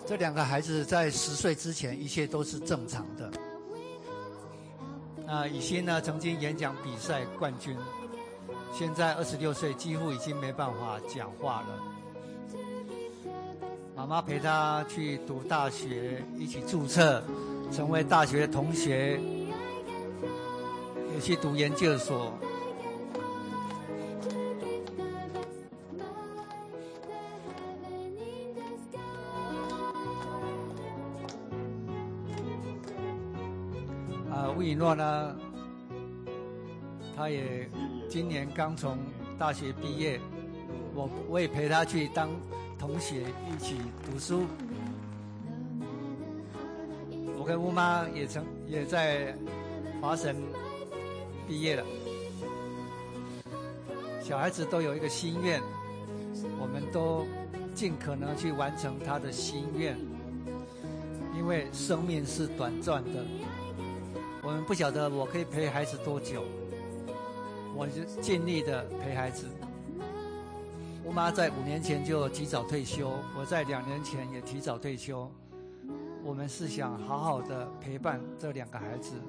这两个孩子在10岁之前，一切都是正常的。那以欣呢，曾经演讲比赛冠军，现在26岁，几乎已经没办法讲话了。妈妈陪他去读大学，一起注册，成为大学的同学，也去读研究所。吴以诺呢，他也今年刚从大学毕业，我也陪他去当同学一起读书。我跟乌妈也在华神毕业了。小孩子都有一个心愿，我们都尽可能去完成他的心愿，因为生命是短暂的。我们不晓得我可以陪孩子多久，我就尽力的陪孩子。我妈在5年前就提早退休，我在2年前也提早退休。我们是想好好的陪伴这2个孩子，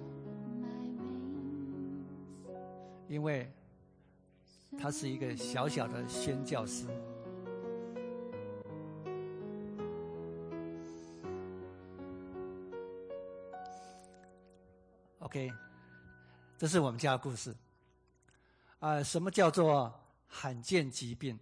因为他是一个小小的宣教师。OK， 这是我们家的故事。什么叫做罕见疾病？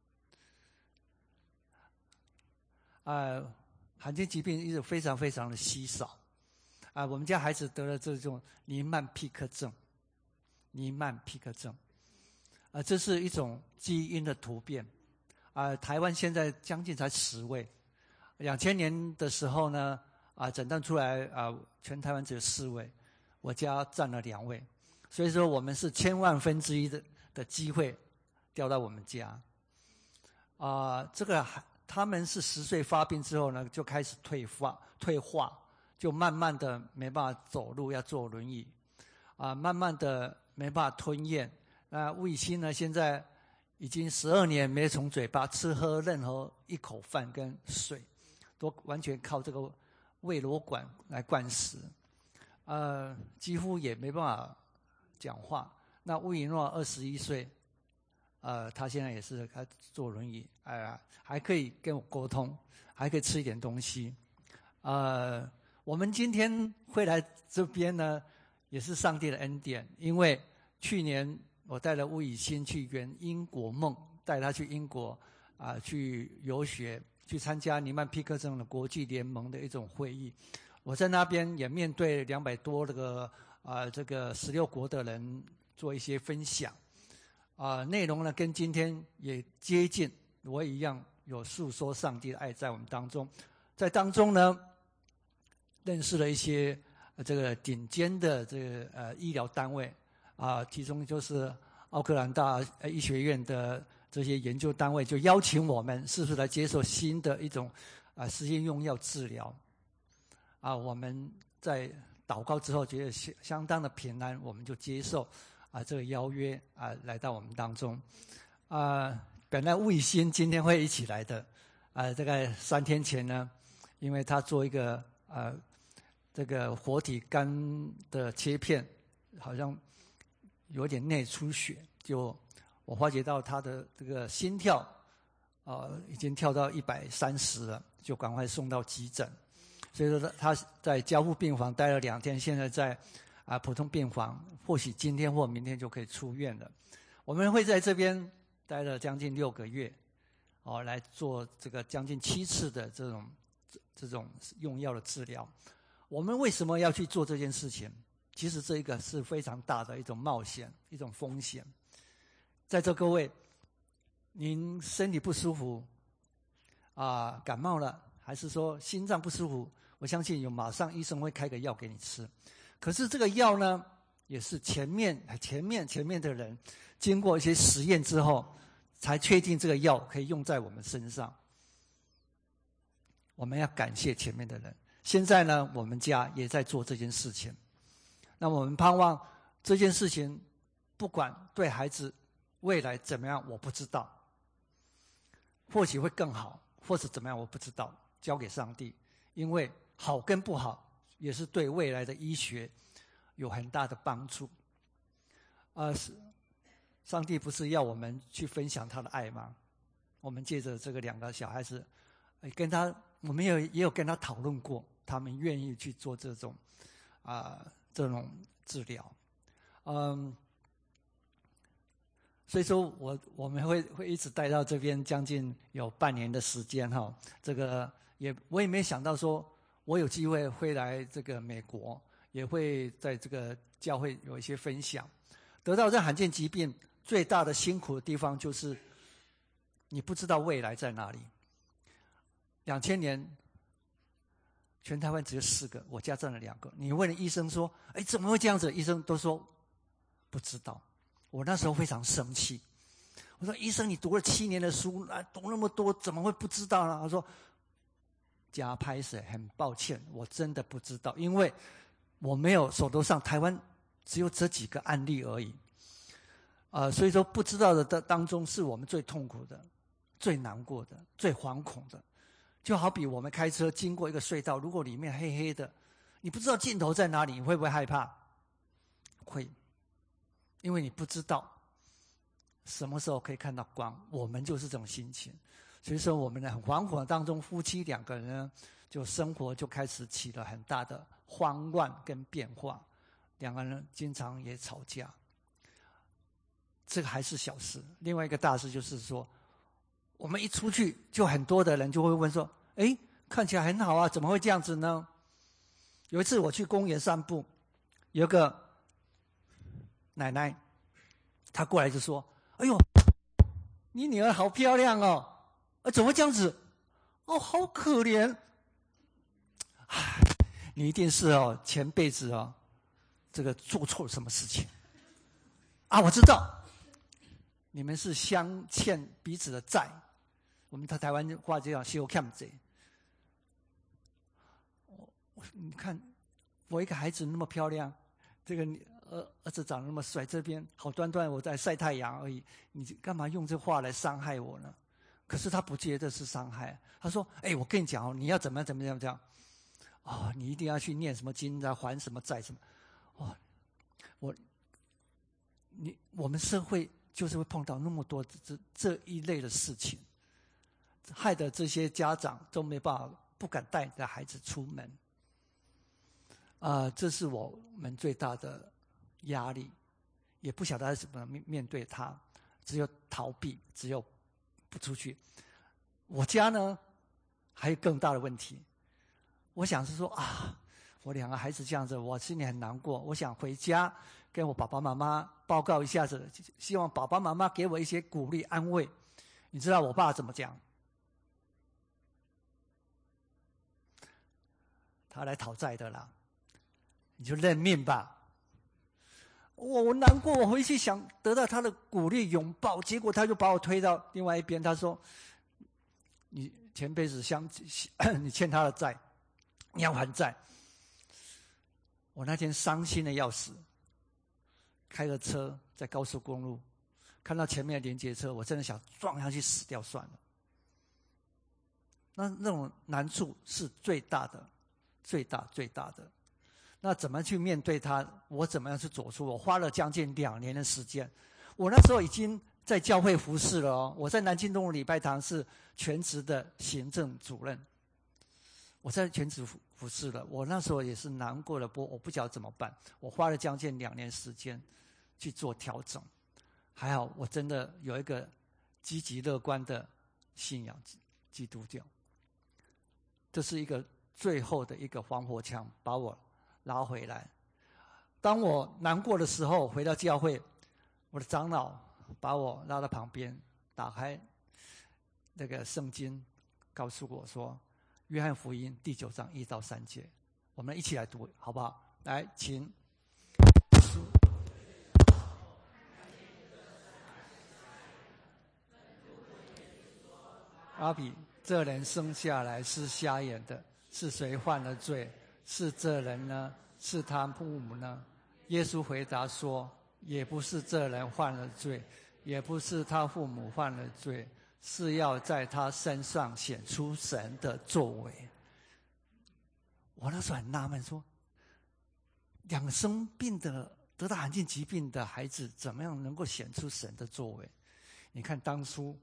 罕见疾病一直非常非常的稀少。我们家孩子得了这种尼曼匹克症。尼曼匹克症，这是一种基因的突变。台湾现在将近才10位。2000年的时候呢，诊断出来，全台湾只有4位。我家占了2位，所以说我们是千万分之一的机会掉到我们家。这个他们是10岁发病之后呢，就开始退化，就慢慢的没办法走路，要坐轮椅，慢慢的没办法吞咽。吴以欣呢，现在已经12年没从嘴巴吃喝任何一口饭跟水，都完全靠这个胃瘘管来灌食。几乎也没办法讲话。那吴以诺21岁，他现在也是他坐轮椅，还可以跟我沟通，还可以吃一点东西。我们今天会来这边呢，也是上帝的恩典，因为去年我带了吴以欣去圆英国梦，带他去英国去游学，去参加尼曼匹克症的国际联盟的一种会议。我在那边也面对200多这个16国的人做一些分享，内容呢跟今天也接近，我一样有诉说上帝的爱在我们当中，在当中呢认识了一些这个顶尖的这个医疗单位，其中就是奥克兰大医学院的这些研究单位，就邀请我们是不是来接受新的一种实验用药治疗。我们在祷告之后觉得相当的平安，我们就接受这个邀约来到我们当中。本来吴以欣今天会一起来的，大概3天前呢，因为他做一个这个活体肝的切片，好像有点内出血，就我发觉到他的这个心跳已经跳到130了，就赶快送到急诊。所以说他在加护病房待了2天，现在在普通病房，或许今天或明天就可以出院了。我们会在这边待了将近6个月，来做这个将近7次的这种用药的治疗。我们为什么要去做这件事情？其实这一个是非常大的一种冒险，一种风险。在座各位，您身体不舒服感冒了，还是说心脏不舒服，我相信马上医生会开个药给你吃。可是这个药呢，也是前面的人经过一些实验之后，才确定这个药可以用在我们身上。我们要感谢前面的人。现在呢，我们家也在做这件事情。那我们盼望这件事情，不管对孩子未来怎么样，我不知道，或许会更好，或是怎么样，我不知道。 交给上帝，因为好跟不好也是对未来的医学有很大的帮助。上帝不是要我们去分享他的爱吗？我们借着这个2个小孩子，我们也有跟他讨论过，他们愿意去做这种治疗。所以说我们会一直待到这边将近有半年的时间哈。这个我也没想到说我有机会会来这个美国，也会在这个教会有一些分享。得到这罕见疾病最大的辛苦的地方就是你不知道未来在哪里。2000年全台湾只有4个，我家占了2个。你问医生说怎么会这样子，医生都说不知道。我那时候非常生气，我说医生你读了7年的书，读那么多怎么会不知道呢？他说加拍摄，很抱歉我真的不知道，因为我没有手头上台湾只有这几个案例而已。所以说不知道的当中是我们最痛苦的、最难过的、最惶恐的。就好比我们开车经过一个隧道，如果里面黑黑的，你不知道尽头在哪里，你会不会害怕？会，因为你不知道什么时候可以看到光。我们就是这种心情。所以说我们很惶恐当中，夫妻2个人呢，就生活就开始起了很大的慌乱跟变化，2个人经常也吵架。这个还是小事，另外一个大事就是说，我们一出去就很多的人就会问说，看起来很好啊，怎么会这样子呢？有一次我去公园散步，有个奶奶她过来就说，哎呦，你女儿好漂亮哦，怎么会这样子？好可怜。你一定是前辈子这个做错了什么事情我知道，你们是相欠彼此的债，我们台湾话就讲相欠债。你看我一个孩子那么漂亮，这个儿子长得那么帅，这边好端端我在晒太阳而已，你干嘛用这话来伤害我呢？可是他不觉得是伤害，他说我跟你讲你要怎么样怎么样这样你一定要去念什么经还什么债什么。我们社会就是会碰到那么多这一类的事情，害得这些家长都没办法，不敢带着孩子出门。这是我们最大的压力，也不晓得怎么面对它，只有逃避，只有不出去。我家呢还有更大的问题，我想是说我2个孩子这样子，我心里很难过，我想回家跟我爸爸妈妈报告一下子，希望爸爸妈妈给我一些鼓励安慰。你知道我爸怎么讲？他来讨债的啦，你就认命吧。我难过，我回去想得到他的鼓励拥抱，结果他就把我推到另外一边，他说你前辈子你欠他的债，你要还债。我那天伤心的要死，开着车在高速公路，看到前面的连接车，我真的想撞下去死掉算了。那种难处是最大的，最大的。那怎么去面对它？我怎么样去走出？我花了将近2年的时间。我那时候已经在教会服侍了我在南京东路礼拜堂是全职的行政主任。我在全职服侍了，我那时候也是难过了，我不晓得怎么办。我花了将近2年时间去做调整，还好我真的有一个积极乐观的信仰基督教。这是一个最后的一个防火墙，把我拉回来。当我难过的时候，回到教会，我的长老把我拉到旁边，打开那个圣经，告诉我说约翰福音第9章1到3节，我们一起来读好不好？来，请。阿比，这人生下来是瞎眼的，是谁犯了罪？是这人呢？是他父母呢？耶稣回答说，也不是这人犯了罪，也不是他父母犯了罪， 是要在他身上显出神的作为。我那时候很纳闷，说两个生病的、得到罕见疾病的孩子，怎么样能够显出神的作为？你看当初，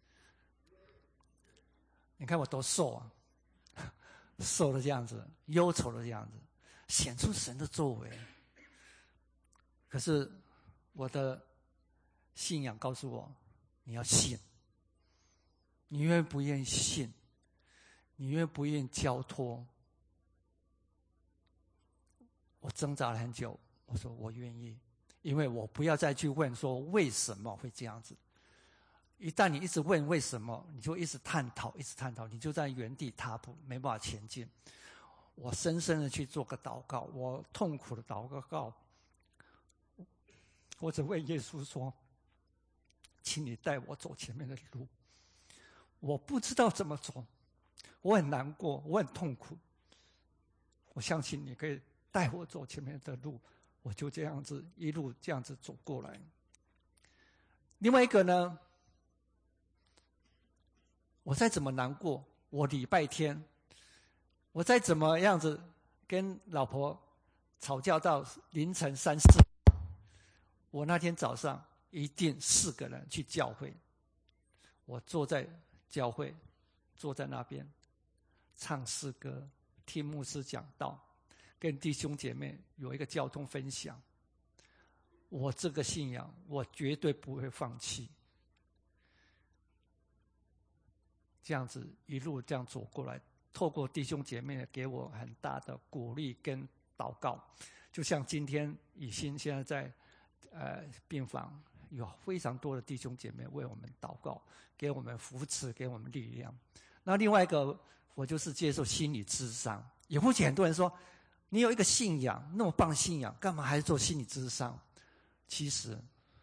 你看我多瘦啊，瘦的这样子，忧愁的这样子，显出神的作为。可是我的信仰告诉我，你要信。你愿不愿意信？你愿不愿意交托？我挣扎了很久，我说我愿意，因为我不要再去问说为什么会这样子。一旦你一直问为什么，你就一直探讨，一直探讨，你就在原地踏步，没办法前进。我深深的去做个祷告，我痛苦的祷告，我只问耶稣说：“请你带我走前面的路。”我不知道怎么走，我很难过，我很痛苦。我相信你可以带我走前面的路，我就这样子一路这样子走过来。另外一个呢，我再怎么难过，我礼拜天，我再怎么样子跟老婆吵架到凌晨3、4，我那天早上一定4个人去教会，我坐在教会，坐在那边唱诗歌，听牧师讲道，跟弟兄姐妹有一个交通分享。我这个信仰，我绝对不会放弃。这样子一路这样走过来，透过弟兄姐妹给我很大的鼓励跟祷告。就像今天以心现在在病房，有非常多的弟兄姐妹为我们祷告，给我们扶持，给我们力量。那另外一个，我就是接受心理咨商。也或许很多人说，你有一个信仰，那么棒的信仰，干嘛还是做心理咨商？其实，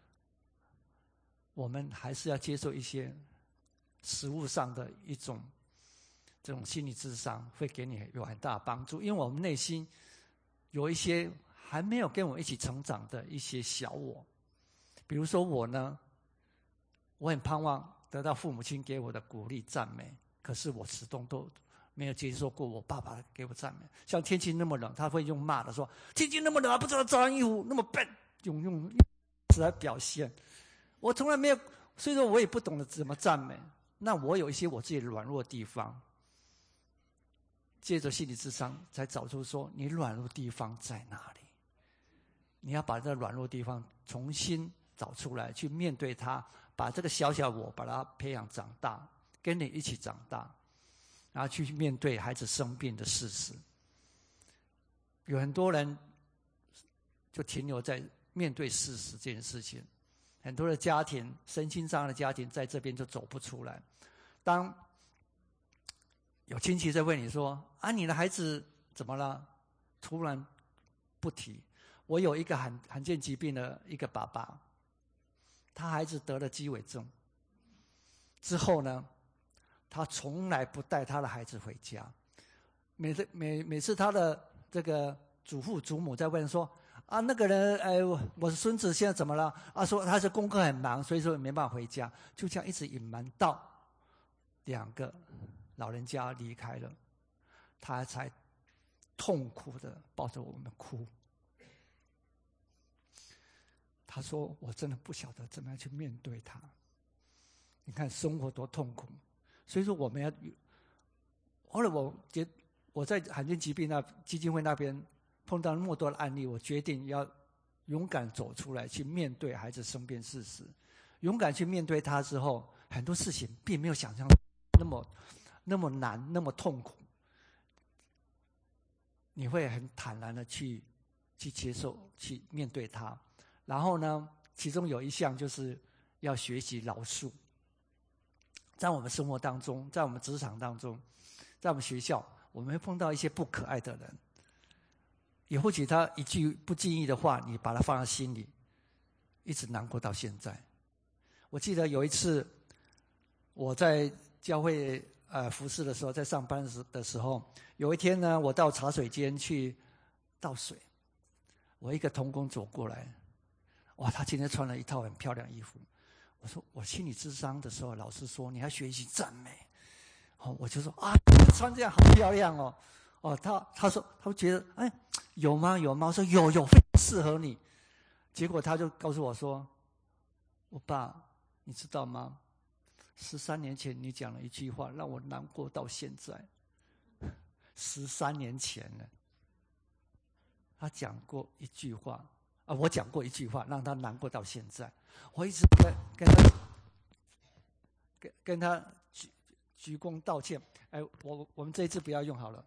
我们还是要接受一些实务上的一种这种心理咨商，会给你有很大的帮助。因为我们内心有一些还没有跟我一起成长的一些小我。比如说我呢，我很盼望得到父母亲给我的鼓励赞美，可是我始终都没有接受过我爸爸给我赞美。像天气那么冷，他会用骂的说：“天气那么冷，还不知道照衣服，那么笨。”用词来表现。我从来没有，所以说我也不懂得怎么赞美。那我有一些我自己软弱的地方，借着心理咨商才找出说你软弱的地方在哪里。你要把这软弱的地方重新找出来，去面对它，把这个小小我把它培养长大，跟你一起长大，然后去面对孩子生病的事实。有很多人就停留在面对事实这件事情，很多的家庭，身心障碍的家庭在这边就走不出来。当有亲戚在问你说：“啊，你的孩子怎么了？”突然不提。我有一个罕见疾病的一个爸爸，他孩子得了鸡尾症之后呢，他从来不带他的孩子回家。每次他的这个祖父祖母在问说：“啊，那个人，我的孙子现在怎么了？”啊，说他是功课很忙，所以说没办法回家，就这样一直隐瞒到2个老人家离开了，他才痛苦的抱着我们哭。他说：“我真的不晓得怎么样去面对他。你看生活多痛苦。”所以说我们要，后来我在罕见疾病基金会那边碰到那么多的案例，我决定要勇敢走出来，去面对孩子生病事实。勇敢去面对他之后，很多事情并没有想象那么难，那么痛苦。你会很坦然的去接受，去面对他。然后呢，其中有一项就是要学习饶恕。在我们生活当中，在我们职场当中，在我们学校，我们会碰到一些不可爱的人，也或许他一句不经意的话，你把他放在心里，一直难过到现在。我记得有一次我在教会服侍的时候，在上班的时候，有一天呢，我到茶水间去倒水，我一个同工走过来，哇，他今天穿了一套很漂亮衣服， 我说我心理咨商的时候，老师说你要学习赞美。我就说啊，穿这样好漂亮哦。他说他觉得哎有吗？我说有，非常适合你。结果他就告诉我说，我爸，你知道吗？13年前你讲了一句话，让我难过到现在。13年前了，他讲过一句话我讲过一句话，让他难过到现在。我一直跟他鞠躬道歉。我们这一次不要用好了。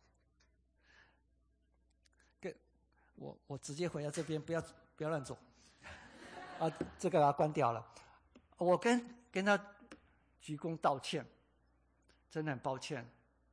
我直接回到这边，不要乱走。这个把它关掉了。我跟他鞠躬道歉，真的很抱歉。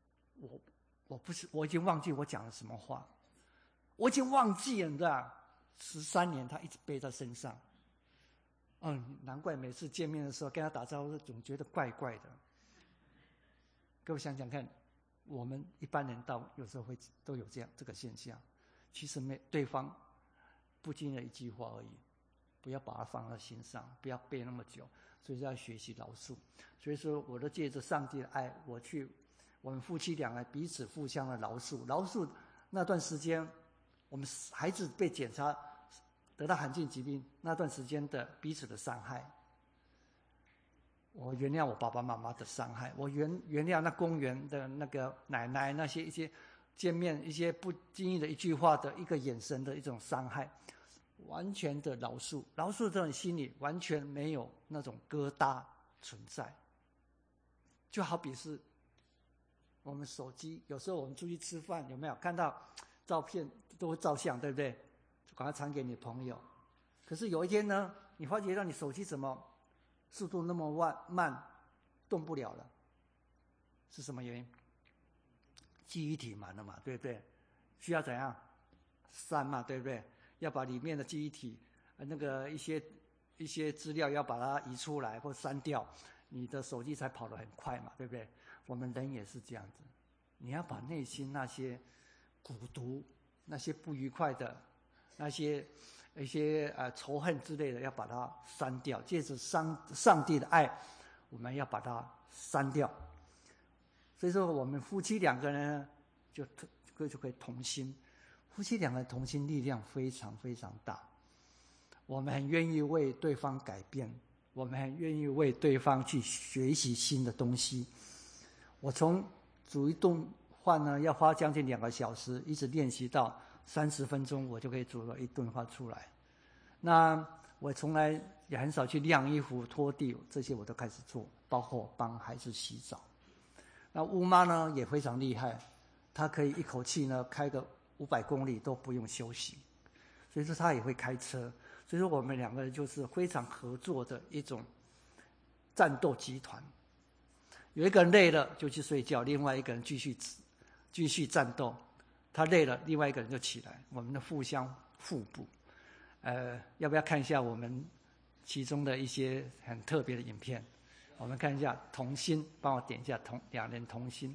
我已经忘记我讲了什么话，我已经忘记了，你知道？13年他一直背在身上。难怪每次见面的时候跟他打招呼，总觉得怪怪的。各位想想看，我们一般人有时候都有这个现象。其实对方不经意的一句话而已，不要把它放在心上，不要背那么久。所以要学习饶恕。所以说，我都借着上帝的爱，我们夫妻两个彼此互相的饶恕。饶恕那段时间，我们孩子被检查得到罕见疾病那段时间的彼此的伤害，我原谅我爸爸妈妈的伤害，我原谅那公园的那个奶奶，那些一些见面一些不经意的一句话的一个眼神的一种伤害，完全的饶恕。饶恕这种心里完全没有那种疙瘩存在。就好比是我们手机，有时候我们出去吃饭，有没有看到照片都会照相，对不对？赶快传给你朋友。可是有一天呢，你发觉到你手机怎么速度那么慢，动不了了，是什么原因？记忆体满了嘛，对不对？需要怎样删嘛，对不对？要把里面的记忆体那个一些资料要把它移出来或删掉，你的手机才跑得很快嘛，对不对？我们人也是这样子，你要把内心那些苦毒、那些不愉快的、那些一些仇恨之类的，要把它删掉。借着上帝的爱，我们要把它删掉。所以说，我们夫妻两个人呢，就可以同心。夫妻两个人同心力量非常非常大。我们很愿意为对方改变，我们很愿意为对方去学习新的东西。我从煮一顿饭呢，要花将近2个小时，一直练习到30分钟，我就可以煮了一顿饭出来。那我从来也很少去晾衣服、拖地，这些我都开始做，包括帮孩子洗澡。那乌妈呢也非常厉害，她可以一口气呢开个500公里都不用休息，所以说她也会开车。所以说我们两个人就是非常合作的一种战斗集团。有一个人累了就去睡觉，另外一个人继续战斗。他累了，另外一个人就起来，我们的互相互补。要不要看一下我们其中的一些很特别的影片？我们看一下同心，帮我点一下两人同心。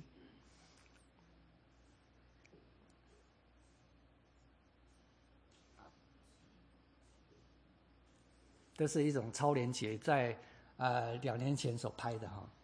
这是一种超连结，在2年前所拍的哈。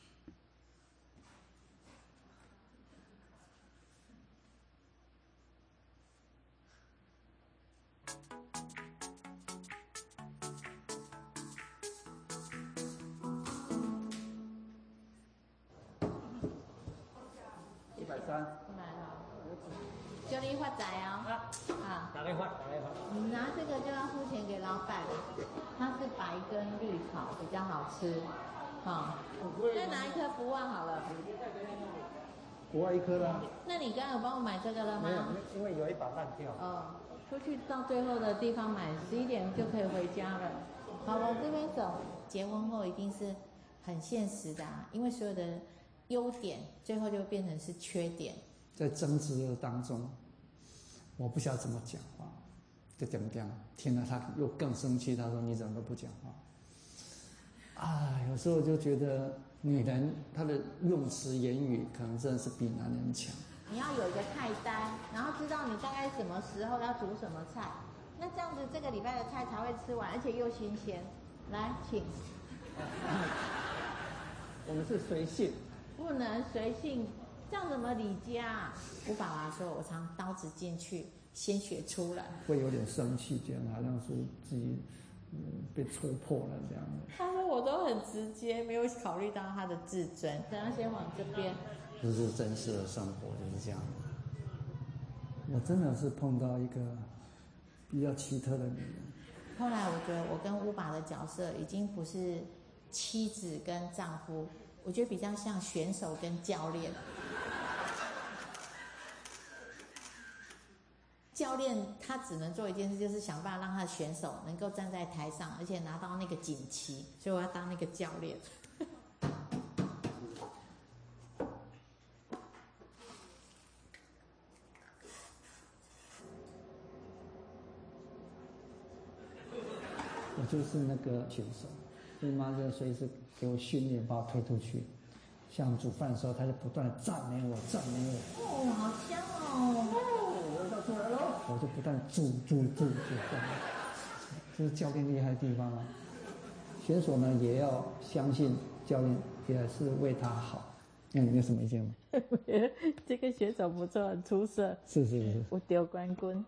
祝你发财哦！ 打电话。 你拿这个就要付钱给老板，它是白跟绿草比较好吃。再拿一颗不忘好了。 国外1颗啦。 那你刚刚有帮我买这个了吗？ 没有，因为有一把烂掉。 出去到最后的地方买，11点就可以回家了。好，往这边走。结婚后一定是很现实的因为所有的优点最后就变成是缺点。 在争执当中，我不晓得怎么讲话，就点。天哪，他又更生气，他说：“你怎么都不讲话？”有时候就觉得女人她的用词言语可能真的是比男人强。 你要有一个菜单，然后知道你大概什么时候要煮什么菜，那这样子这个礼拜的菜才会吃完，而且又新鲜。来，请。 我们是随性， 不能随性，这样怎么理家？我爸爸说，我常刀子进去，鲜血出来， 会有点生气，觉得好像是自己被戳破了这样的。 他说我都很直接，没有考虑到他的自尊。等下先往这边。 这是真实的生活，就是这样。我真的是碰到一个比较奇特的女人。 后来我觉得我跟乌爸的角色已经不是妻子跟丈夫，我觉得比较像选手跟教练。教练他只能做一件事，就是想办法让他的选手能够站在台上，而且拿到那个锦旗，所以我要当那个教练。 我就是那个选手，所以妈就随时给我训练，把我推出去。像煮饭的时候，他就不断的赞美我，赞美我。 哦，好香哦！ 味道出来了，我就不断煮，就这样。这是教练厉害的地方啊。选手呢也要相信教练，也是为他好。那你有什么意见吗？ 我觉得这个选手不错，很出色。 是。 我得冠军。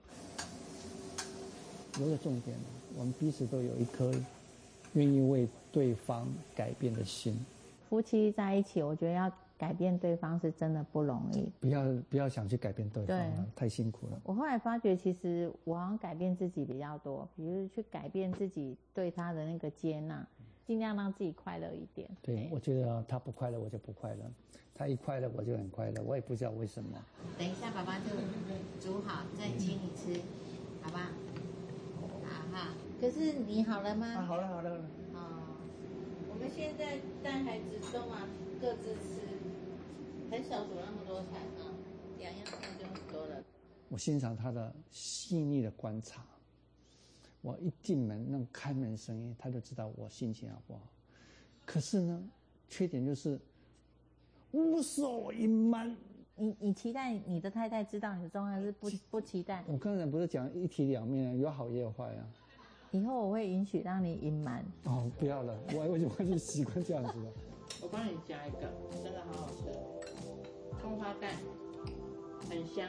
有个重点，我们彼此都有一颗愿意为对方改变的心。 夫妻在一起，我觉得要改变对方是真的不容易。 不要想去改变对方了，太辛苦了。 我后来发觉，其实我好像改变自己比较多，比如去改变自己对他的那个接纳，尽量让自己快乐一点。 对，我觉得他不快乐，我就不快乐；他一快乐，我就很快乐。我也不知道为什么。 等一下，爸爸就煮好，再请你吃，好吧？好哈。可是你好了吗？ 啊，好了。 我们现在带孩子都嘛各自吃，很少煮那么多菜啊，两样菜就很多了。 我欣赏他的细腻的观察。我一进门那种开门声音，他就知道我心情好不好。可是呢，缺点就是无所隐瞒。 你期待你的太太知道你的状况，还是不期待？ 我刚才不是讲一体两面啊，有好也有坏啊。 以后我会允许让你隐瞒。 哦，不要了，我就习惯这样子了。 我帮你加一个，真的好好吃，葱花蛋，很香。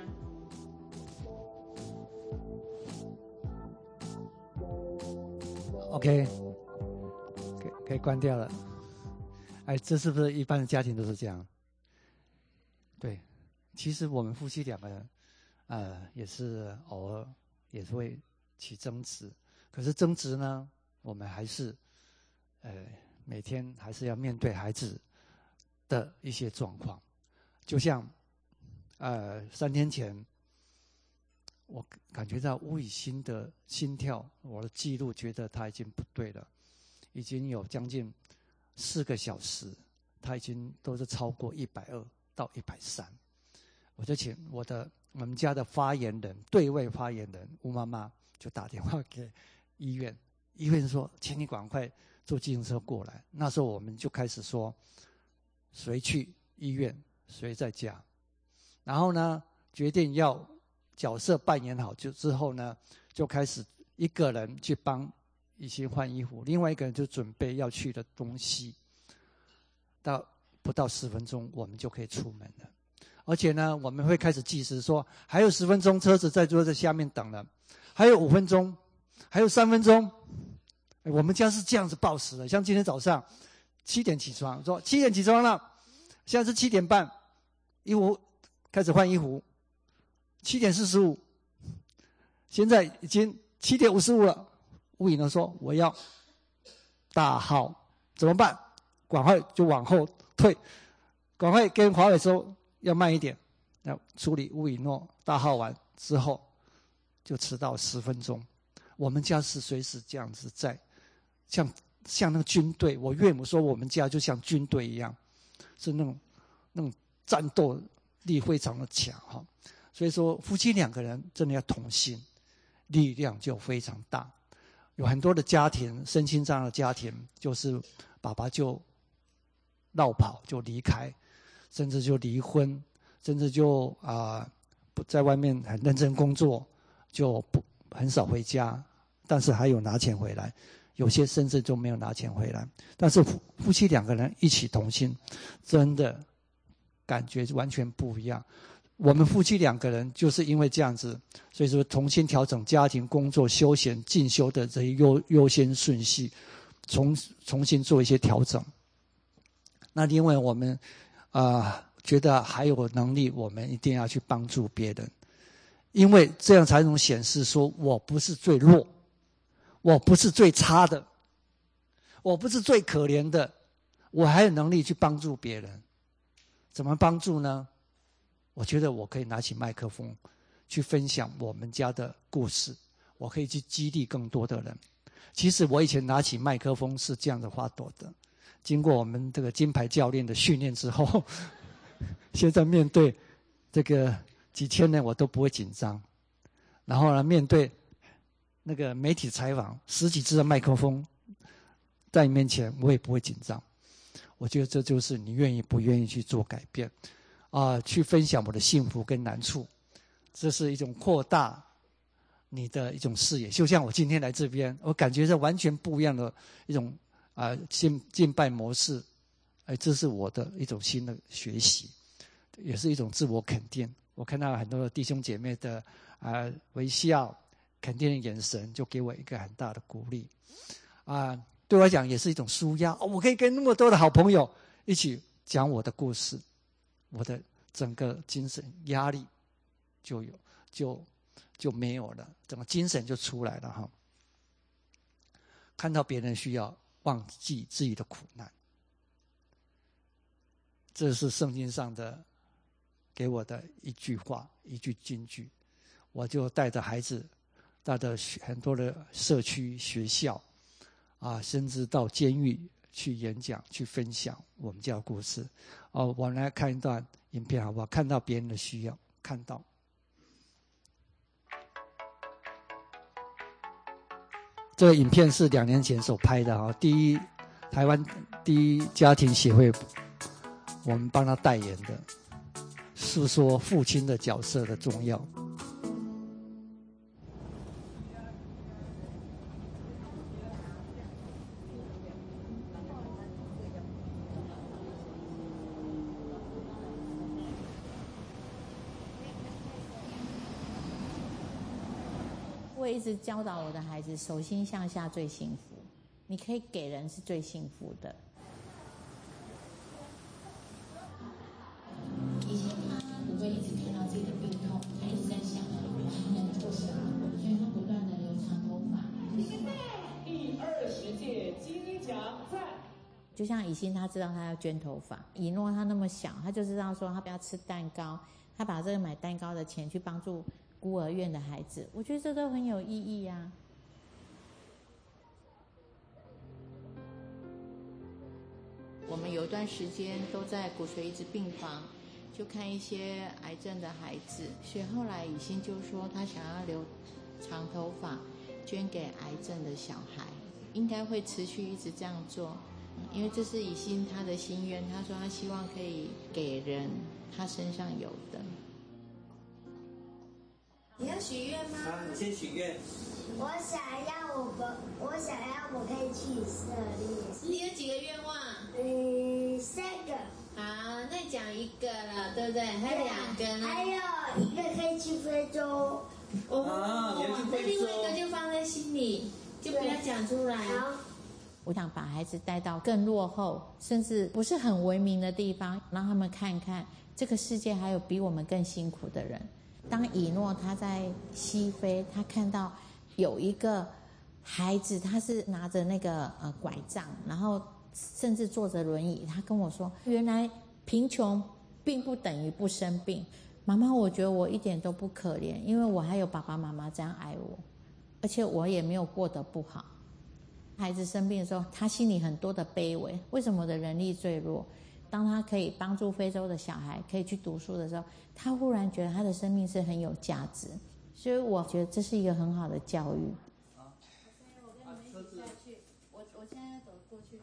OK， 可以关掉了。哎，这是不是一般的家庭都是这样？对，其实我们夫妻两个人，也是偶尔也是会起争执。可是争执呢，我们还是，每天还是要面对孩子的一些状况。就像，3天前，我感觉到吴以欣的心跳，我的记录觉得他已经不对了，已经有将近4个小时，他已经都是超过120到130。我就请我们家的发言人，对位发言人吴妈妈就打电话给医院，医院说请你赶快坐计程车过来。那时候我们就开始说，谁去医院谁在家，然后呢决定要角色扮演好，之后呢就开始一个人去帮以欣换衣服，另外一个人就准备要去的东西，不到10分钟我们就可以出门了。而且呢我们会开始计时，说还有10分钟车子在桌子下面等了，还有5分钟，还有3分钟。我们家是这样子报时的，像今天早上7点起床，说7点起床了，现在是7点半，衣服开始换衣服，7点45，现在已经7点55了。吴颖呢说我要大号，怎么办？赶快就往后退，赶快跟华伟说要慢一点，要处理吴以诺大号完之后就迟到10分钟。我们家是随时这样子在，像那个军队，我岳母说我们家就像军队一样，是那种战斗力非常的强哈。所以说夫妻2个人真的要同心，力量就非常大。有很多的家庭，身心障碍的家庭，就是爸爸就落跑就离开，甚至就离婚，甚至就不在外面很认真工作，就很少回家，但是还有拿钱回来。 有些甚至就没有拿钱回来。但是夫妻2个人一起同心，真的感觉完全不一样。我们夫妻2个人就是因为这样子，所以说重新调整家庭、工作、休闲、进修的这些优先顺序，重新做一些调整。那因为我们觉得还有能力，我们一定要去帮助别人，因为这样才能显示说我不是最弱，我不是最差的，我不是最可怜的，我还有能力去帮助别人。怎么帮助呢？我觉得我可以拿起麦克风去分享我们家的故事，我可以去激励更多的人。其实我以前拿起麦克风是这样的发抖的，经过我们这个金牌教练的训练之后，现在面对这个几千人我都不会紧张。然后呢，面对那个媒体采访10几支的麦克风在你面前，我也不会紧张。我觉得这就是你愿意不愿意去做改变去分享我的幸福跟难处，这是一种扩大你的一种视野。就像我今天来这边，我感觉是完全不一样的一种敬拜模式。这是我的一种新的学习，也是一种自我肯定。我看到很多的弟兄姐妹的微笑、肯定的眼神，就给我一个很大的鼓励对我来讲也是一种抒压我可以跟那么多的好朋友一起讲我的故事。我的整个精神压力就没有了，整个精神就出来了哈。看到别人需要，忘记自己的苦难，这是圣经上的给我的一句话，一句金句。我就带着孩子，带着很多的社区学校甚至到监狱去演讲，去分享我们家的故事。我们来看一段影片好不好？看到别人的需要，看到。这个影片是2年前所拍的台湾第一家庭协会，我们帮他代言的，诉说父亲的角色的重要。 我一直教导我的孩子，手心向下最幸福。你可以给人是最幸福的。以前他不会一直看到自己的病痛，他一直在想他能做什么，所以他不断的留长头发。 第20届金奖赞。 就像以欣，他知道他要捐头发；以诺他那么小，他就知道说他不要吃蛋糕，他把这个买蛋糕的钱去帮助孤儿院的孩子。我觉得这都很有意义啊。我们有一段时间都在骨髓移植病房，就看一些癌症的孩子，所以后来以欣就说他想要留长头发，捐给癌症的小孩，应该会持续一直这样做，因为这是以欣他的心愿。他说他希望可以给人他身上有的。 你要许愿吗？ 你先许愿。 我想要我可以去以色列。 你有几个愿望 ？3个。 好，那讲1个了，对不对？还有2个呢？ 还有1个可以去非洲。 那另外1个就放在心里，就不要讲出来。 好。 我想把孩子带到更落后，甚至不是很文明的地方，让他们看看这个世界还有比我们更辛苦的人。当以诺他在西非，他看到有一个孩子，他是拿着那个拐杖，然后甚至坐着轮椅。他跟我说，原来贫穷并不等于不生病。妈妈，我觉得我一点都不可怜，因为我还有爸爸妈妈这样爱我，而且我也没有过得不好。孩子生病的时候，他心里很多的卑微。为什么我的人力最弱？当他可以帮助非洲的小孩可以去读书的时候，他忽然觉得他的生命是很有价值。所以我觉得这是一个很好的教育。我跟你们一起下去，我现在走过去。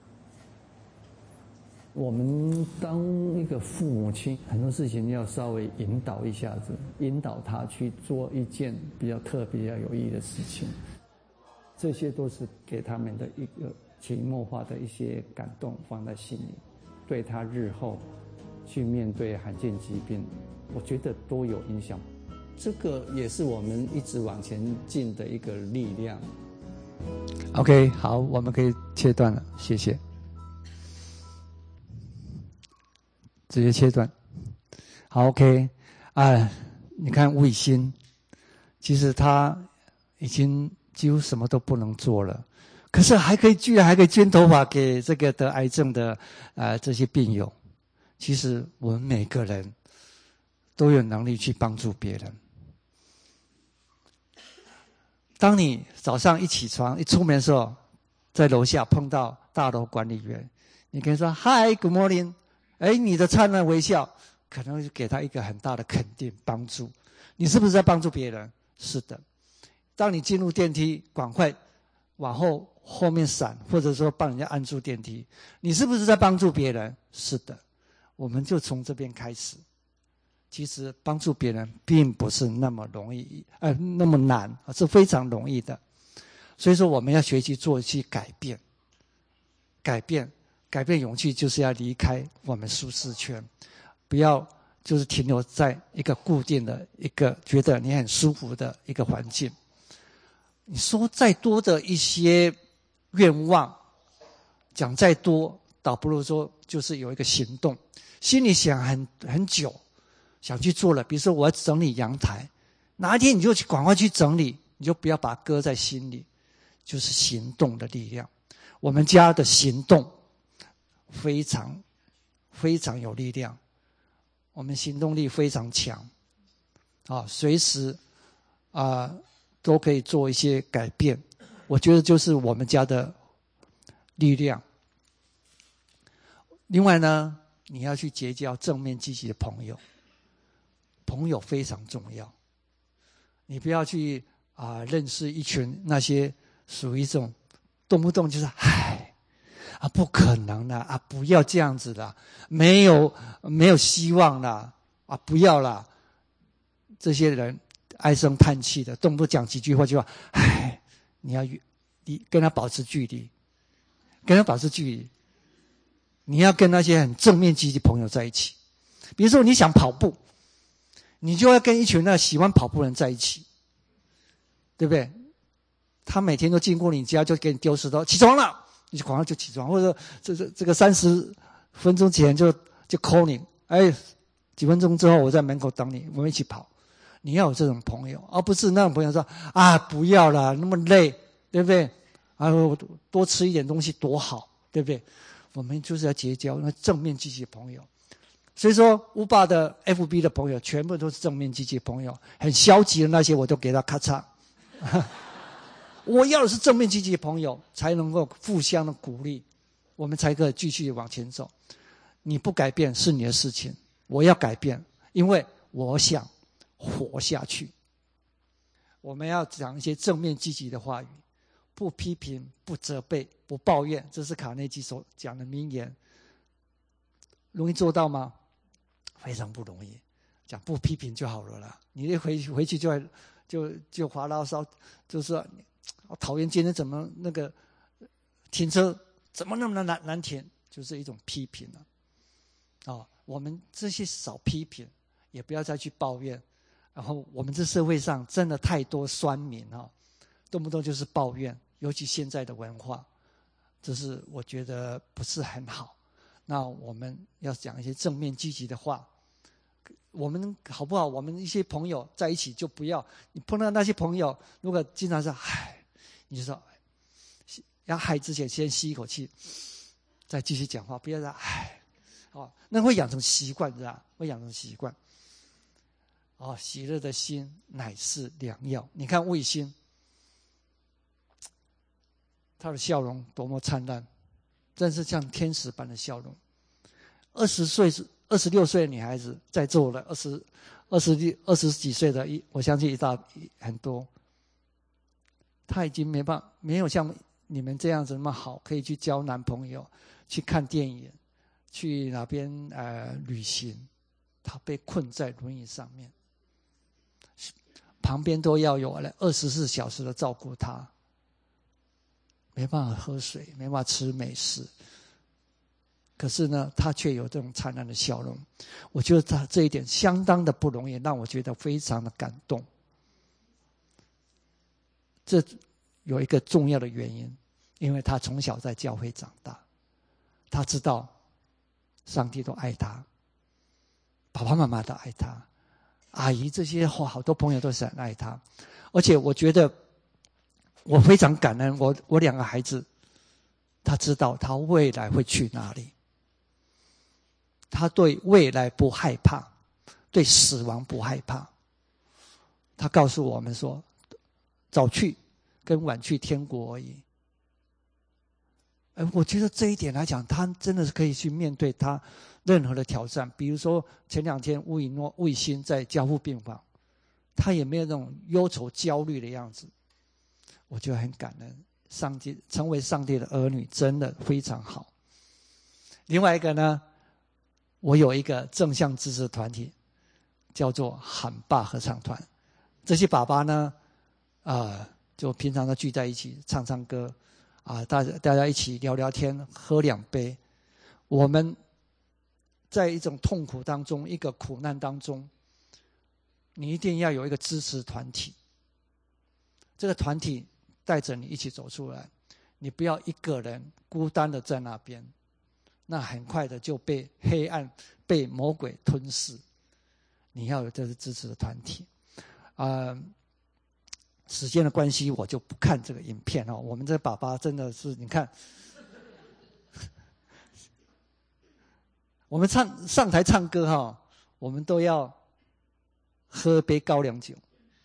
我们当一个父母亲，很多事情要稍微引导一下子，引导他去做一件比较特别、有意义的事情。 这些都是给他们的一个潜移默化的一些感动放在心里，对他日后去面对罕见疾病，我觉得都有影响。这个也是我们一直往前进的一个力量。OK， 好，我们可以切断了，谢谢。直接切断。好 ，OK， 你看吴以欣，其实他已经几乎什么都不能做了，可是居然还可以捐头发给这个得癌症的这些病友。其实我们每个人都有能力去帮助别人。当你早上一起床一出门的时候，在楼下碰到大楼管理员，你跟他说 Hi Good morning， 你的灿烂微笑可能给他一个很大的肯定帮助。你是不是在帮助别人？是的。当你进入电梯，赶快往后面闪，或者说帮人家按住电梯，你是不是在帮助别人？是的。我们就从这边开始。其实帮助别人并不是那么容易，那么难，是非常容易的。所以说我们要学习做一些改变，改变勇气就是要离开我们舒适圈，不要就是停留在一个固定的一个觉得你很舒服的一个环境。你说再多的一些愿望，讲再多，倒不如说就是有一个行动，心里想很久。想去做了，比如说我要整理阳台，哪一天你就赶快去整理，你就不要把它搁在心里，就是行动的力量。我们家的行动非常非常有力量，我们行动力非常强，随时都可以做一些改变。我觉得就是我们家的力量。另外呢，你要去结交正面积极的朋友。朋友非常重要，你不要去认识一群那些属于这种动不动就是不可能啦不要这样子啦，没有希望啦不要啦，这些人唉声叹气的，动不动讲几句话就说你要跟他保持距离，你要跟那些很正面积极的朋友在一起。比如说你想跑步，你就要跟一群喜欢跑步的人在一起，对不对？他每天都经过你家就给你丢石头，起床了，你就赶快就起床，或者这个30分钟前就 call 你，几分钟之后我在门口等你，我们一起跑。你要有这种朋友，而不是那种朋友说不要啦，那么累，对不对？多吃一点东西多好，对不对？我们就是要结交那正面积极的朋友。所以说乌爸的 FB 的朋友全部都是正面积极的朋友，很消极的那些我都给他咔嚓。我要的是正面积极的朋友，才能够互相的鼓励，我们才可以继续往前走。你不改变是你的事情，我要改变，因为我想活下去。我们要讲一些正面积极的话语，不批评，不责备，不抱怨，这是卡内基所讲的名言。容易做到吗？非常不容易。讲不批评就好了啦，你一回去就发牢骚，就是说我讨厌今天怎么那个停车怎么那么难停，就是一种批评了。我们这些少批评，也不要再去抱怨。然后我们这社会上真的太多酸民动不动就是抱怨，尤其现在的文化，这是我觉得不是很好。那我们要讲一些正面积极的话。我们好不好？我们一些朋友在一起就不要，你碰到那些朋友，如果经常说你就说要之前先吸一口气，再继续讲话，不要说那会养成习惯，知道？会养成习惯。喜乐的心乃是良药。你看魏星，他的笑容多么灿烂，真是像天使般的笑容。26岁的女孩子，在座的20几岁的，我相信很多。她已经没有像你们这样子那么好，可以去交男朋友，去看电影，去哪边旅行。她被困在轮椅上面，旁边都要有24小时的照顾她。 没办法喝水，没办法吃美食。可是呢，他却有这种灿烂的笑容。我觉得他这一点相当的不容易，让我觉得非常的感动。这有一个重要的原因，因为他从小在教会长大，他知道上帝都爱他，爸爸妈妈都爱他，阿姨这些好多朋友都是很爱他。而且我觉得我非常感恩我两个孩子，他知道他未来会去哪里，他对未来不害怕，对死亡不害怕。他告诉我们说，早去跟晚去天国而已。我觉得这一点来讲，他真的是可以去面对他任何的挑战。比如说前2天吴以诺、吴以欣在加护病房，他也没有那种忧愁焦虑的样子。我觉得很感恩，上帝成为上帝的儿女真的非常好。另外一个呢，我有一个正向支持团体，叫做喊爸合唱团。这些爸爸呢，就平常都聚在一起唱唱歌，大家一起聊聊天，喝2杯。我们在一种痛苦当中，一个苦难当中，你一定要有一个支持团体。这个团体带着你一起走出来，你不要一个人孤单的在那边，那很快的就被黑暗、被魔鬼吞噬。你要有这个支持的团体。时间的关系，我就不看这个影片哦。我们这爸爸真的是，你看，我们上台唱歌哈，我们都要喝杯高粱酒。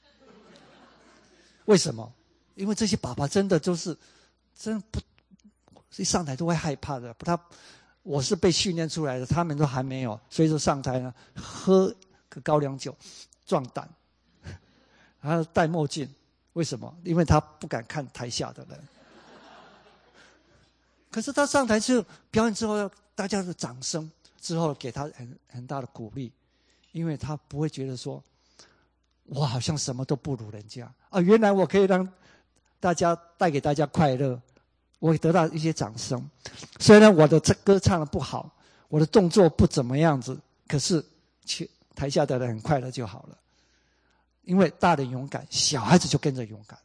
为什么？因为这些爸爸真的就是真不一上台都会害怕的。我是被训练出来的，他们都还没有，所以说上台呢，喝个高粱酒壮胆，然后戴墨镜。为什么？因为他不敢看台下的人。可是他上台之后表演之后，大家的掌声之后给他很大的鼓励，因为他不会觉得说我好像什么都不如人家原来我可以让带给大家快乐，我会得到一些掌声。虽然我的歌唱的不好，我的动作不怎么样子，可是台下的人很快乐就好了。因为大人勇敢，小孩子就跟着勇敢。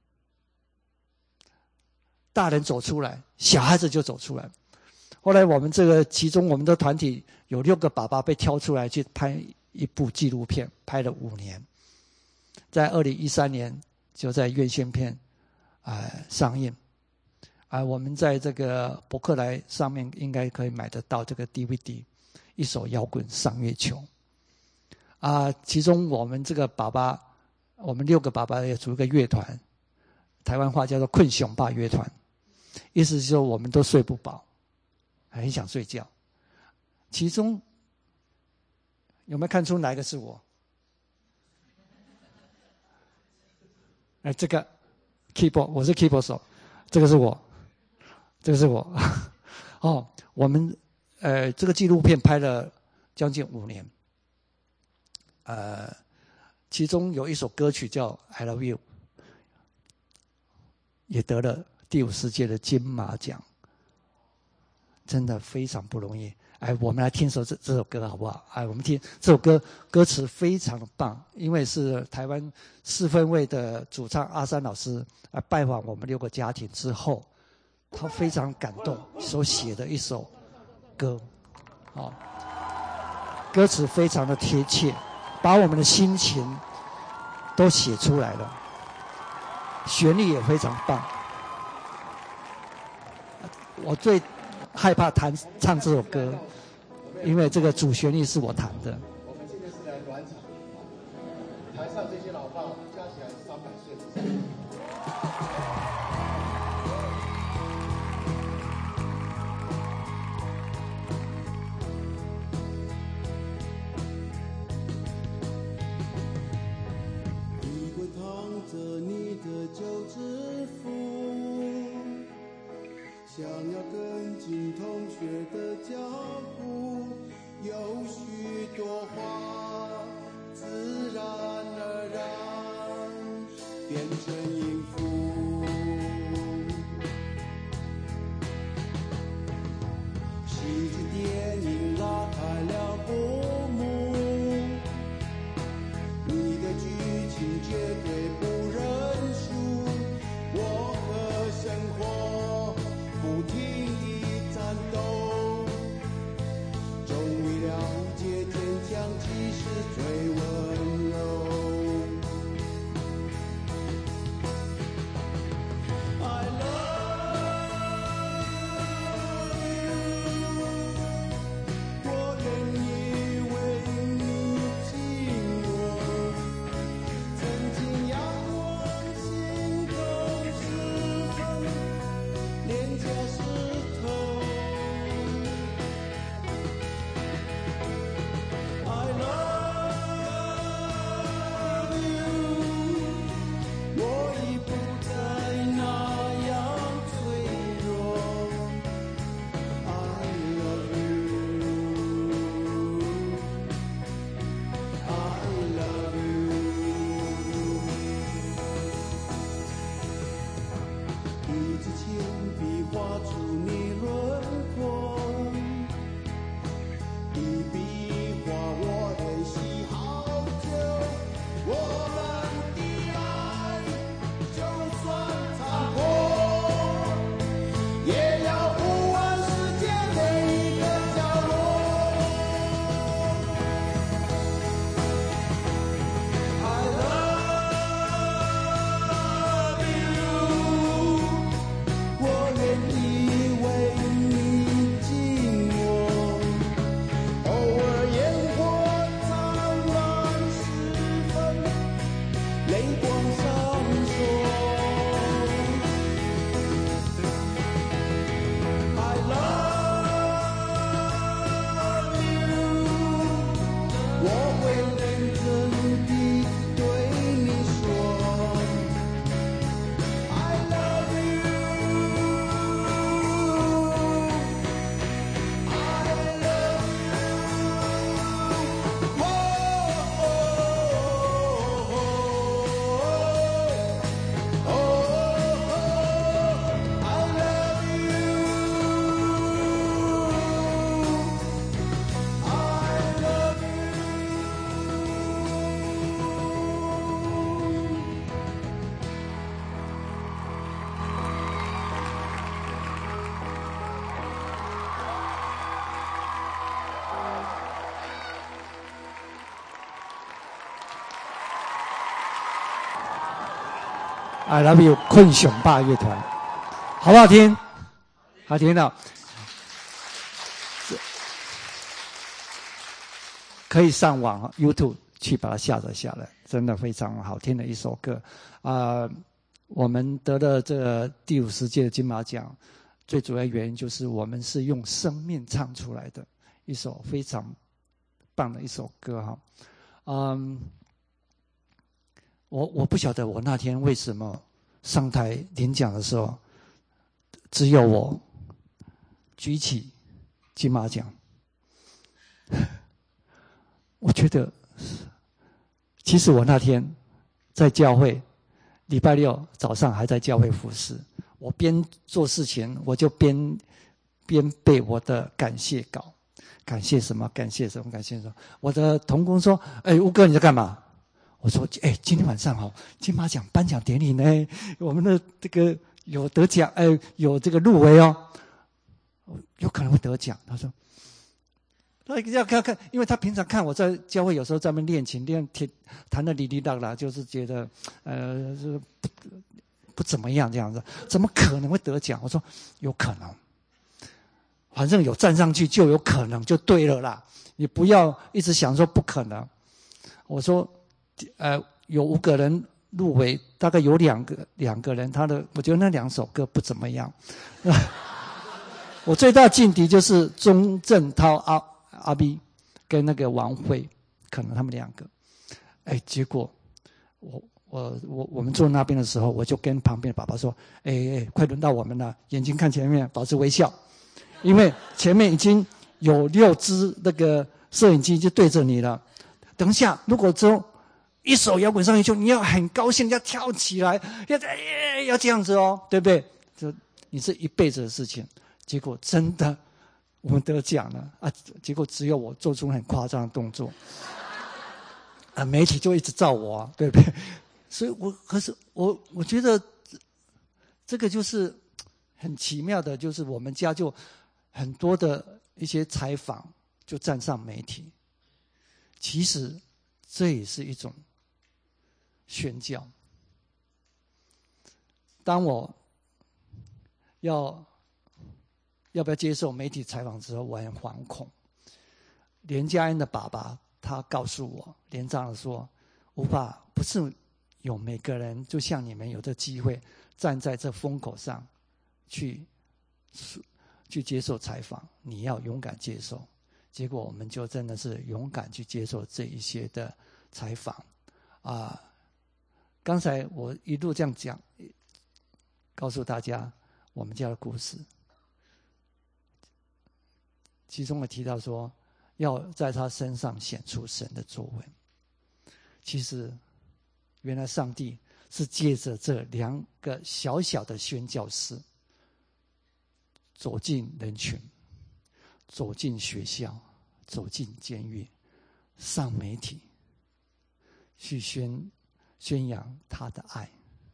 大人走出来，小孩子就走出来。后来我们其中我们的团体有6个爸爸被挑出来去拍一部纪录片，拍了5年，在2013年就在院线片上映。我们在这个博客来上面应该可以买得到这个 DVD， 一首摇滚上月球。其中我们这个爸爸，我们6个爸爸也组一个乐团，台湾话叫做困熊爸乐团，意思是说我们都睡不饱，很想睡觉。其中有没有看出哪一个是我？这个 keyboard 我是 keyboard 手，这个是我，这个是我。我们这个纪录片拍了将近5年。其中有一首歌曲叫《I Love You》，也得了第50届的金马奖，真的非常不容易。我们来听首这首歌好不好？我们听这首歌，歌词非常的棒，因为是台湾4分卫的主唱阿山老师拜访我们6个家庭之后，他非常感动所写的一首歌。歌词非常的贴切，把我们的心情都写出来了，旋律也非常棒。我最害怕唱这首歌，因为这个主旋律是我弹的。 我们今天是来暖场，台上这些老爸加起来300岁以上。想要跟进同学的脚步，有许多话 I love you 困熊爸乐团，好不好听？好听的，可以上网 YouTube 去把它下载下来，真的非常好听的一首歌。我们得了这第50届的金马奖，最主要原因就是我们是用生命唱出来的一首非常棒的一首歌哈。我不晓得我那天为什么上台领奖的时候，只有我举起金马奖。我觉得，其实我那天在教会，礼拜六早上还在教会服侍，我边做事情，我就边背我的感谢稿，感谢什么，感谢什么，感谢什么。我的同工说：“吴哥你在干嘛？”我说：“今天晚上金马奖颁奖典礼呢，我们的这个有得奖，有这个入围哦，有可能会得奖。”他说。那要看，因为他平常看我在教会，有时候在那边练琴，弹的哩哩啦啦，就是觉得不怎么样这样子，怎么可能会得奖？我说有可能，反正有站上去就有可能，就对了啦。你不要一直想说不可能。我说有5个人入围，大概有两个人，我觉得那2首歌不怎么样。我最大劲敌就是钟镇涛阿 B 跟那个王慧，可能他们2个。结果我们坐那边的时候，我就跟旁边的爸爸说：“快轮到我们了，眼睛看前面，保持微笑，因为前面已经有6只那个摄影机就对着你了。等一下，如果之后一首摇滚上去，就你要很高兴，要跳起来，要这样子哦，对不对？你是一辈子的事情。结果真的。”我们得奖了结果只有我做出很夸张的动作媒体就一直照我对不对？所以我觉得这个就是很奇妙的，就是我们家就很多的一些采访就站上媒体，其实这也是一种宣教。当我要不要接受媒体采访之后，我很惶恐。连家恩的爸爸他告诉我，连长说：“吴爸，不是有每个人就像你们有这机会站在这风口上去接受采访，你要勇敢接受。”结果我们就真的是勇敢去接受这一些的采访刚才我一路这样讲，告诉大家我们家的故事。其中我提到说，要在他身上显出神的作为。其实，原来上帝是借着这2个小小的宣教士，走进人群，走进学校，走进监狱，上媒体，去宣扬他的爱。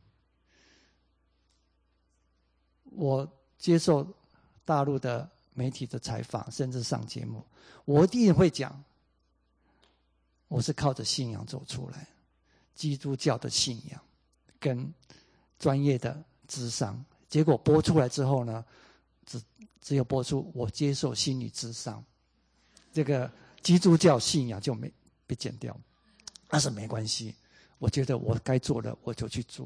我接受大陆的媒体的采访，甚至上节目，我一定会讲，我是靠着信仰走出来，基督教的信仰跟专业的咨商。结果播出来之后呢，只有播出我接受心理咨商，这个基督教信仰就没被剪掉，但是没关系，我觉得我该做的我就去做。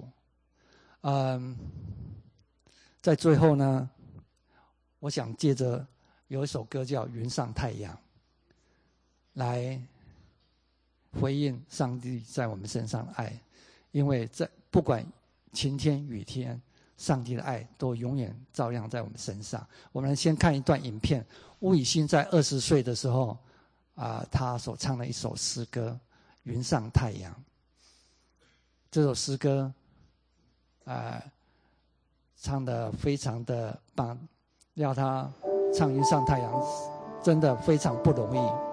在最后呢，我想借着有一首歌叫《云上太阳》来回应上帝在我们身上的爱，因为不管晴天雨天，上帝的爱都永远照亮在我们身上。我们先看一段影片，巫以欣在20岁的时候他所唱的一首诗歌《云上太阳》。这首诗歌唱得非常的棒，要他唱《云上太阳》真的非常不容易。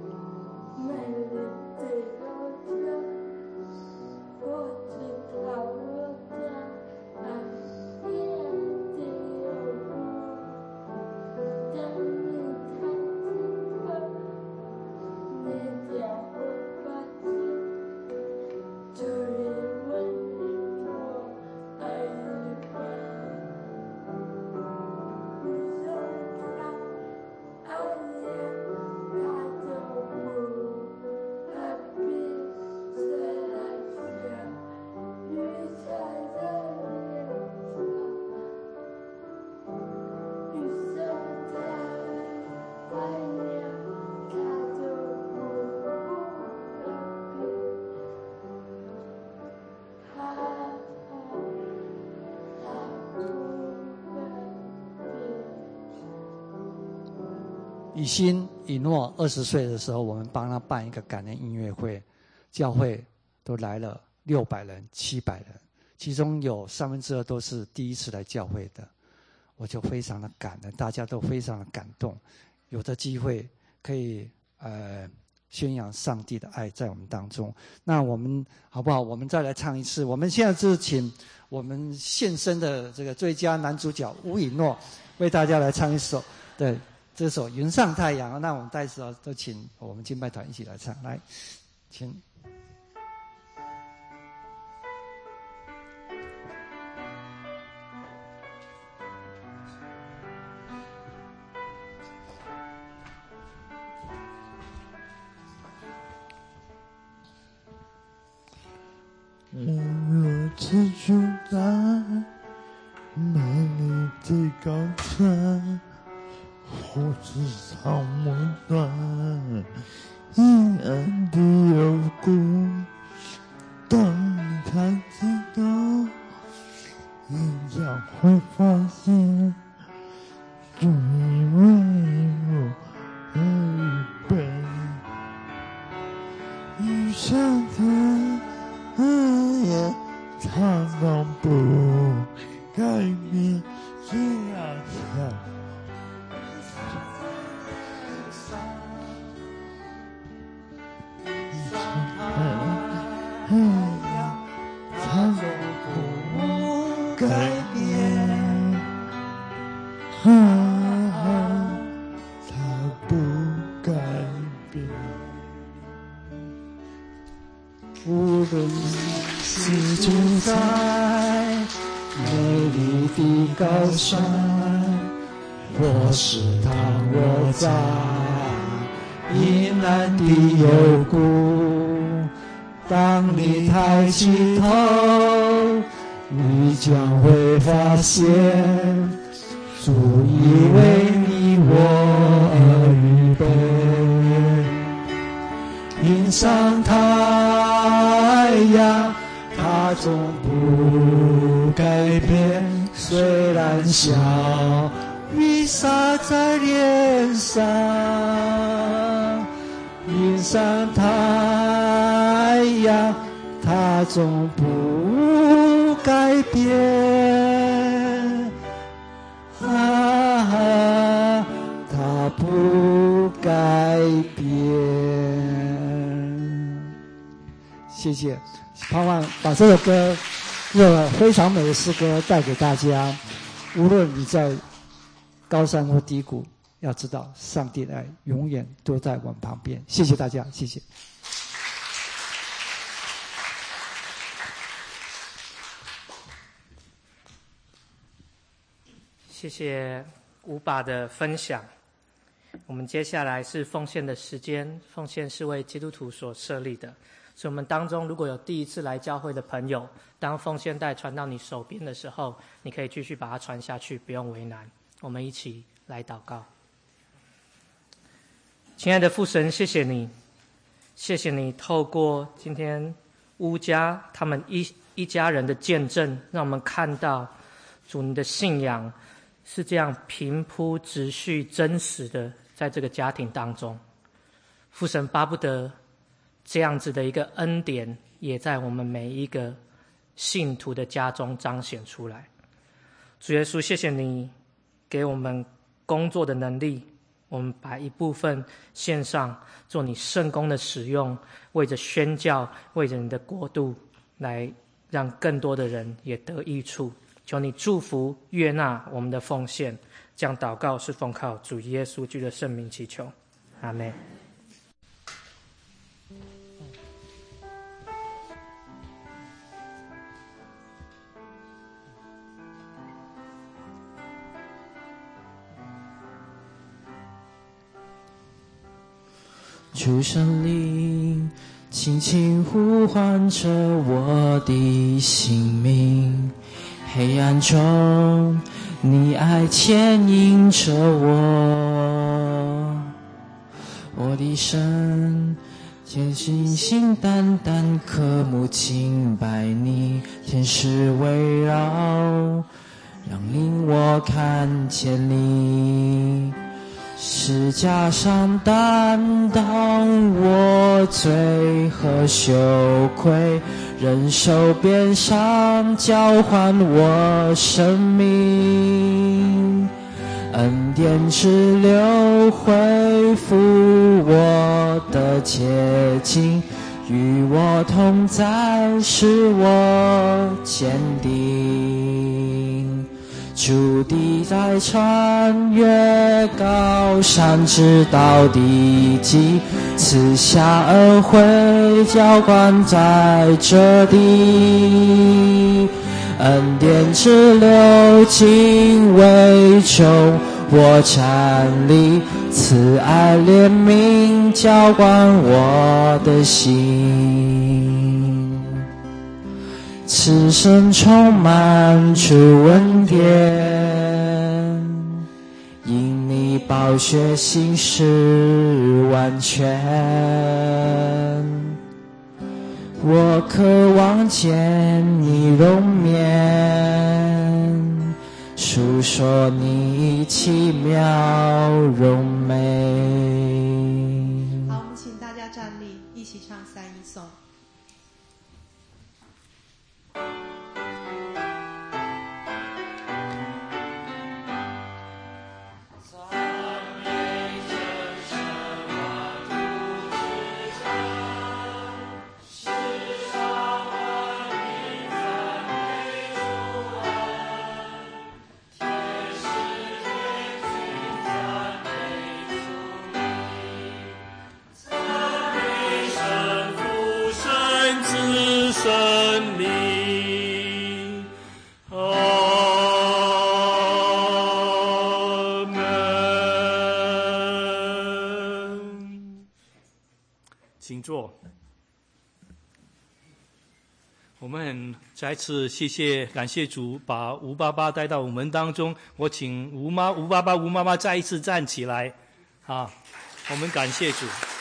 我知道以心以诺20岁的时候，我们帮他办一个感恩音乐会，教会都来了600人、700人，其中有2/3都是第一次来教会的，我就非常的感恩，大家都非常的感动，有这机会可以宣扬上帝的爱在我们当中。那我们好不好？我们再来唱一次。我们现在就是请我们现身的这个最佳男主角吴以诺为大家来唱一首，对，这首《云上太阳》。那我们待时都请我们敬拜团一起来唱，来，请。 如此住在美丽的高山，或是草木断，阴暗的幽谷。当你抬起头，你将会发现，主已为我而预备。雨上天。他都不改变，这样跳。他都不改变，他不改变。无论是住在美丽的高山，或是躺卧在阴暗的幽谷，当你抬起头，你将会发现，主已为你我而预备。云上太阳，它总不改变，虽然小雨洒在脸上。云上太阳，它总不改变，它不改变。谢谢，盼望把这首歌，这个非常美的诗歌带给大家。无论你在高山或低谷，要知道上帝的爱永远都在我们旁边。谢谢大家，谢谢。 谢谢吴爸的分享。我们接下来是奉献的时间，奉献是为基督徒所设立的。所以我们当中如果有第一次来教会的朋友，当奉献袋传到你手边的时候，你可以继续把它传下去，不用为难。我们一起来祷告。亲爱的父神，谢谢你，谢谢你透过今天乌家他们一家人的见证，让我们看到主你的信仰是这样平铺直叙真实的在这个家庭当中。父神巴不得这样子的一个恩典也在我们每一个信徒的家中彰显出来。主耶稣，谢谢你给我们工作的能力，我们把一部分献上做你圣工的使用，为着宣教，为着你的国度，来让更多的人也得益处。求你祝福悦纳我们的奉献，这样祷告是奉靠主耶稣基督的圣名祈求，阿们。 主圣灵轻轻呼唤着我的性命，黑暗中你爱牵引着我，我的神坚信心单单渴慕敬拜你，天使围绕，让令我看见你。 十架上担当我罪和羞愧，忍受鞭伤交换我生命，恩典之流恢复我的洁净，与我同在使我坚定。主地在穿越高山直到地极，赐下恩惠浇灌在这地，恩典之流尽未中我站立，慈爱怜悯浇灌我的心，此生充满主恩典，因你宝血心事完全，我渴望见你容面，述说你奇妙荣美。 好，我们请大家站立，一起唱三一颂。 请坐。我们很再次感谢主把吴爸爸带到我们当中。我请吴爸爸、吴妈妈再一次站起来，啊，我们感谢主。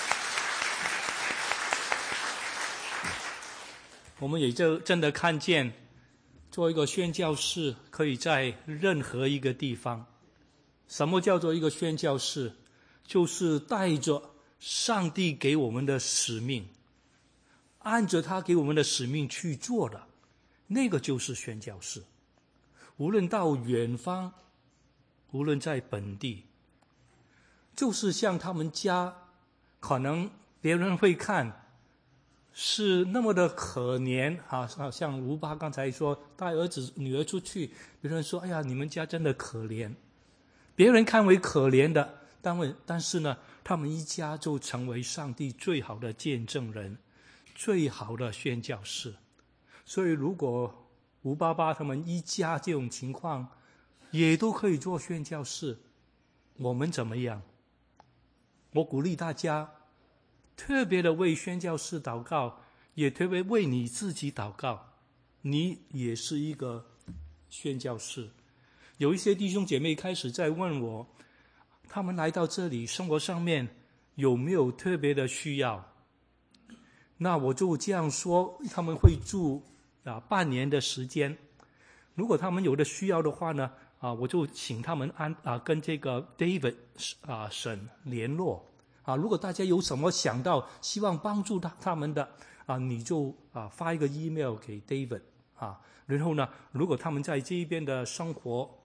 我们也就真的看见，做一个宣教士可以在任何一个地方。什么叫做一个宣教士？就是带着上帝给我们的使命，按着他给我们的使命去做的，那个就是宣教士。无论到远方，无论在本地，就是像他们家，可能别人会看是那么的可怜啊，像吴爸刚才说带儿子女儿出去，别人说哎呀你们家真的可怜，别人看为可怜的，但是呢他们一家就成为上帝最好的见证人，最好的宣教士。所以如果吴爸爸他们一家这种情况也都可以做宣教士，我们怎么样？我鼓励大家特别的为宣教士祷告，也特别为你自己祷告，你也是一个宣教士。有一些弟兄姐妹开始在问我，他们来到这里生活上面有没有特别的需要，那我就这样说，他们会住半年的时间。如果他们有的需要的话呢，我就请他们跟这个 David 沈联络。如果大家有什么想到希望帮助他们的你就发一个 email 给 David 然后呢，如果他们在这一边的生活